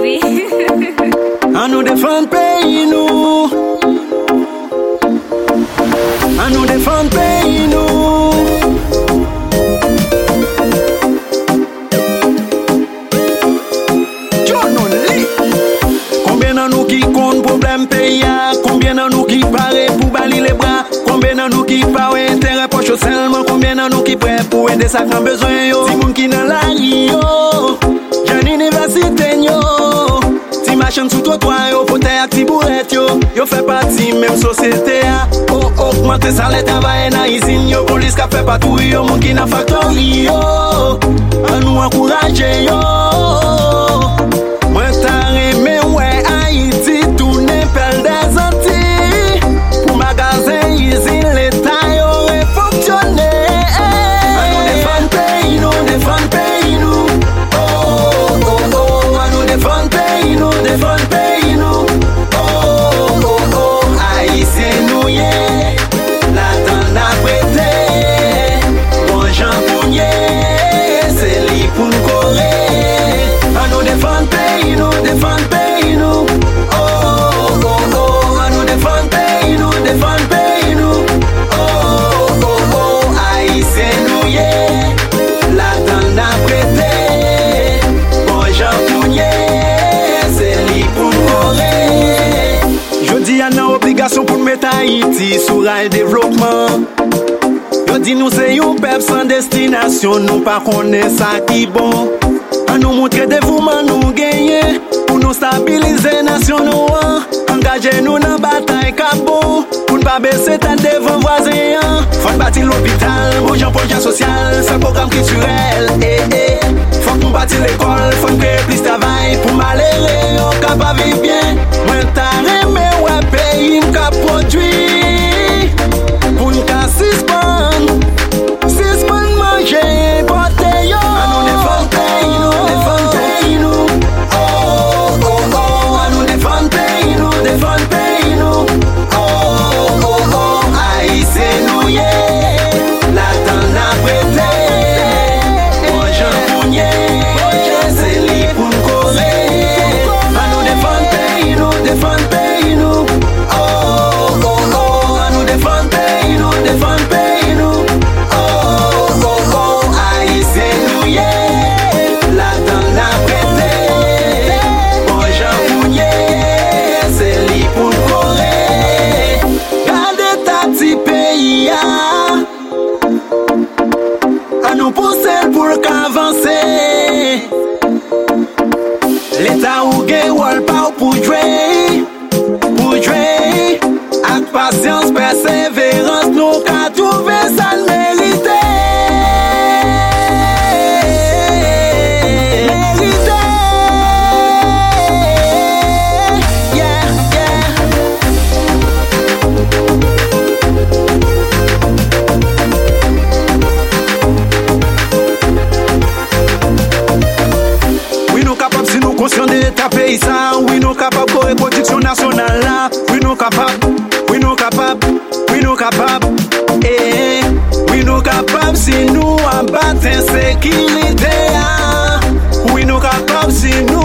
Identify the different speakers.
Speaker 1: Oui.
Speaker 2: À nous défendre pays nous. À nous défendre pays nous. Combien d'en nous qui compte problème pays? Combien d'en nous qui paraît pour balayer les bras? Combien d'en nous qui parlent intérêt poche seulement? Combien d'en nous qui prêt pour aider ça quand besoin yo? Si moun qui dans la rio, j'ai université yo. Si machin sous trottoir yo, pote à ti bourrette yo fait partie même société a. Oh augmenter salaire travail na usine yo, police qui fait patrouille yo, moun qui na factory yo. À nous encourager yo. Moi t'arrive mais ouais Haïti tourne pelle des Antilles. Pour magasin usine l'état yo réfonctionné. À nous défendre pays nous, défendre pays nous. Oh oh oh, à nous défendre pays nous, défendre pays nous. Oh oh oh, Haïtien nous yé, la tente à prêter. Bon Jean Pounier, c'est lui pour nous correr. À nous défendre pays nous, défendre pays nous. Oh oh oh, à nous défendre pays nous, défendre pays nous. Oh oh oh, Haïtien nous yé, la tente à prêter. Bon Jean Pounier, c'est lui pour nous correr. Je dis à nos obligations pour mettre Haïti sur rail développement. Je dis nous c'est un peuple sans destination, nous pas connaître ça qui bon. À nous montrer dévouement nous gagner, pour nous stabiliser nation nous. Engager nous dans bataille cabot, pour ne pas baisser tête devant voisins. Faut bâtir l'hôpital, bon projet social, c'est programme culturel. Faut nous bâtir l'école, faut créer plus de travail pour malheureux, on capable vivre bien. Moi t'arrête mais ouais pays m'ca produit, pour nous qu'à suspendre manger porter yo. À nous défendre pays nous, défendre pays nous. Oh oh oh, à nous défendre pays nous, défendre pays nous. Oh oh oh, Haïtien nous yé, la tente à prêter. Bon Jean Pounier, c'est lui pour nous correr. À nous défendre pays nous, défendre pays nous. Oh oh oh, à nous défendre pays nous, défendre pays nous. Oh oh oh, Haïtien nous yé, la tente à prêter. Bon Jean Pounier, c'est lui pour nous correr. Gardez ta petit pays à nous pousser pour qu'avancer. L'État ou gay ou pas pour jouer, avec patience, persévérance, nous qu'à trouver ça le mérité. Yeah, yeah. Oui, nous capables si nous conscients de l'état paysan. Oui, nous capables de reproduction nationale là. Oui, nous capables, oui, nous capables, oui, nous capables. Oui, nous capables si nous abattons insécurité. Oui, nous capables si nous